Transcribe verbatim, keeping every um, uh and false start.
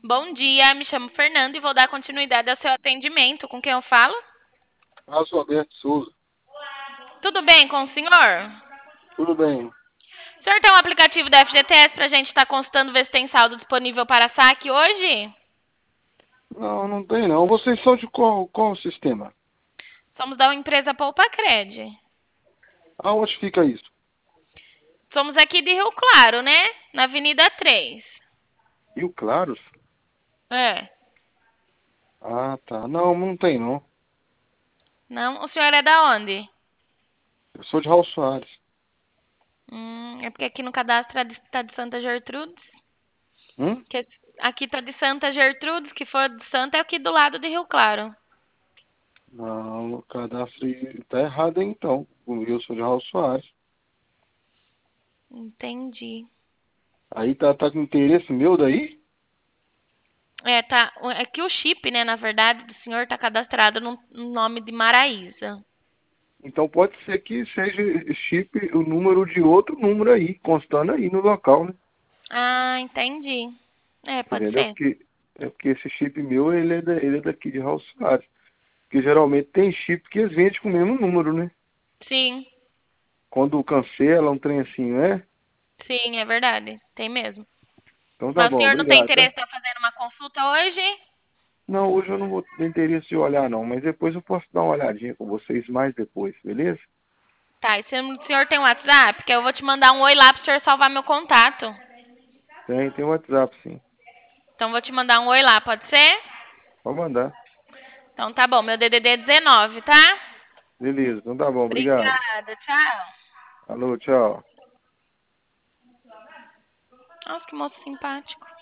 Bom dia, me chamo Fernanda e vou dar continuidade ao seu atendimento. Com quem eu falo? Márcio Alberto Souza. Tudo bem com o senhor? Tudo bem? O senhor tem um aplicativo da F G T S para a gente estar consultando ver se tem saldo disponível para saque hoje? Não, não tem não. Vocês são de qual, qual sistema? Somos da empresa Poupa Cred. Aonde fica isso? Somos aqui de Rio Claro, né? Na Avenida três. Rio Claros? É. Ah, tá. Não, não tem não. Não? O senhor é da onde? Eu sou de Raul Soares. Hum, é porque aqui no cadastro está de Santa Gertrudes. Hum? Que aqui está de Santa Gertrudes, que for de Santa é aqui do lado de Rio Claro. Não, o cadastro aí tá errado aí, então. Eu sou de Raul Soares. Entendi. Aí tá, tá com interesse meu daí? É, tá. É que o chip, né, na verdade, do senhor tá cadastrado no no nome de Maraísa. Então pode ser que seja chip o número de outro número aí, constando aí no local, né? Ah, entendi. É, pode Entendeu? ser. Porque, é porque esse chip meu, ele é, da, ele é daqui de Raul Soares. Porque geralmente tem chip que eles vendem com o mesmo número, né? Sim, Quando cancela um trem assim, né? sim, é verdade. Tem mesmo. Então tá Mas o bom, senhor não tem obrigado, tá? interesse em estar fazendo uma consulta hoje? Não, hoje eu não vou ter interesse de olhar não, mas depois eu posso dar uma olhadinha com vocês mais depois, beleza? Tá, e se o senhor tem um WhatsApp, que eu vou te mandar um oi lá pro senhor salvar meu contato. Tem, tem WhatsApp sim. Então vou te mandar um oi lá, pode ser? Pode mandar. Então tá bom, meu D D D é dezenove, tá? Beleza, então tá bom, obrigado. Obrigada, tchau. Alô, tchau. Nossa, que moço simpático.